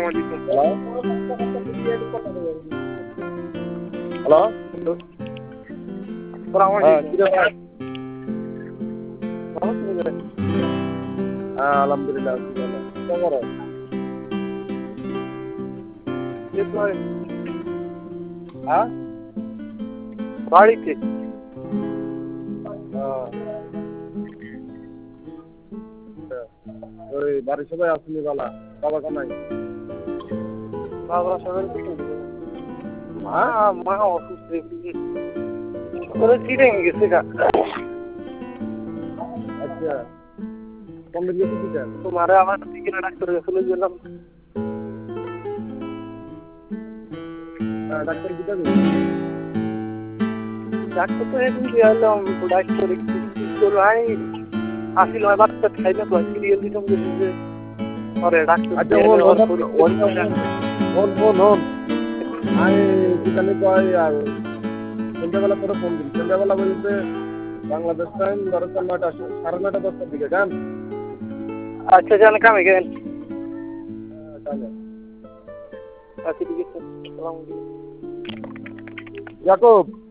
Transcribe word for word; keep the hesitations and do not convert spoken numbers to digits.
আলাইকুম। হ্যালো আসসালামু হ্যাঁ আলাইকুম। কিরে ভাই? ভালো আছেন? হ্যাঁ আলহামদুলিল্লাহ আছি ভালো। কি করো? এই তো হ্যাঁ বাড়িতে। আহ, ওই বাড়ির সবাই আসেনি বালা বাবা কামাই বাবা সকালে কিছু মা হ্যাঁ মা অসুস্থ ওরা চিড়ে গেছে গা। আচ্ছা কমপ্লিট গেছে কি দেন? তোমার আমার দিকে ডাক্তারের কাছে লয়ে গেলাম। ডাক্তার কি দেবে? ডাক্তার তো এদিন দিয়ে এলাম ডাক্তার একটু করলো আই আসিল হয় বাচ্চা খাই না তো সিরিয়াল দিতাম যে পরে ডাক্তার আচ্ছা ওন ওন ওন ওন ওন ওন আমি যেখানে কয় আর সন্ধ্যাবেলা করে ফোন দিই সন্ধ্যাবেলা বলতে বাংলাদেশ টাইম ধরো নয়টা সাড়ে নয়টা দশটার দিকে যান। আচ্ছা জান কামে গেলেন। তাহলে আচ্ছা ঠিক আছে। আসসালামু আলাইকুম। ইয়াকুব